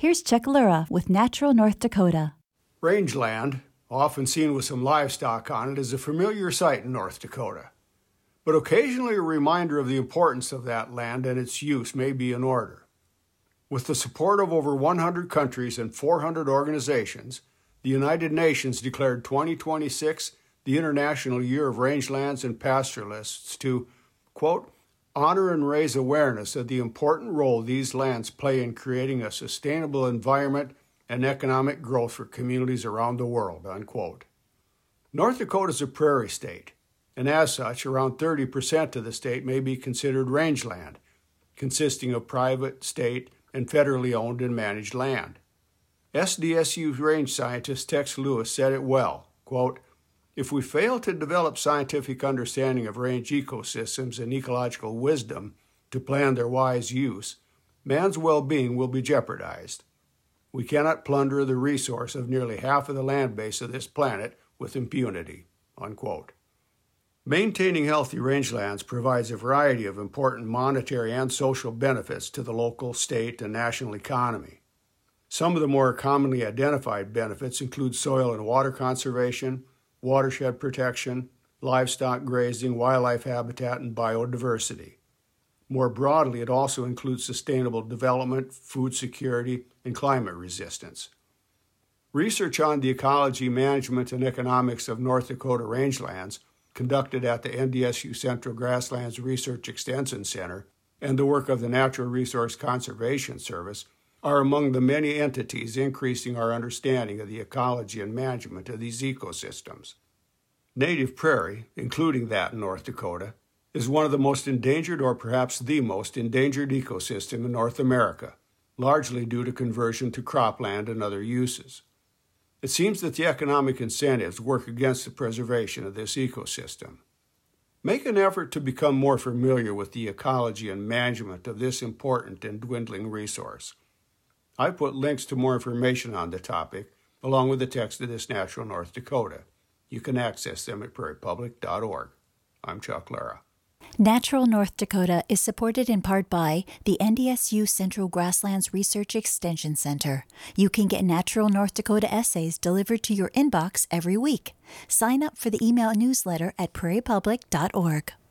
Here's Chuck Lura with Natural North Dakota. Rangeland, often seen with some livestock on it, is a familiar sight in North Dakota. But occasionally a reminder of the importance of that land and its use may be in order. With the support of over 100 countries and 400 organizations, the United Nations declared 2026 the International Year of Rangelands and Pastoralists to, quote, honor and raise awareness of the important role these lands play in creating a sustainable environment and economic growth for communities around the world, unquote. North Dakota is a prairie state, and as such, around 30% of the state may be considered rangeland, consisting of private, state, and federally owned and managed land. SDSU range scientist Tex Lewis said it well, quote, if we fail to develop scientific understanding of range ecosystems and ecological wisdom to plan their wise use, man's well-being will be jeopardized. We cannot plunder the resource of nearly half of the land base of this planet with impunity, unquote. Maintaining healthy rangelands provides a variety of important monetary and social benefits to the local, state, and national economy. Some of the more commonly identified benefits include soil and water conservation, watershed protection, livestock grazing, wildlife habitat, and biodiversity. More broadly, it also includes sustainable development, food security, and climate resistance. Research on the ecology, management, and economics of North Dakota rangelands, conducted at the NDSU Central Grasslands Research Extension Center and the work of the Natural Resource Conservation Service, are among the many entities increasing our understanding of the ecology and management of these ecosystems. Native prairie, including that in North Dakota, is one of the most endangered or perhaps the most endangered ecosystem in North America, largely due to conversion to cropland and other uses. It seems that the economic incentives work against the preservation of this ecosystem. Make an effort to become more familiar with the ecology and management of this important and dwindling resource. I've put links to more information on the topic, along with the text of this Natural North Dakota. You can access them at prairiepublic.org. I'm Chuck Lara. Natural North Dakota is supported in part by the NDSU Central Grasslands Research Extension Center. You can get Natural North Dakota essays delivered to your inbox every week. Sign up for the email newsletter at prairiepublic.org.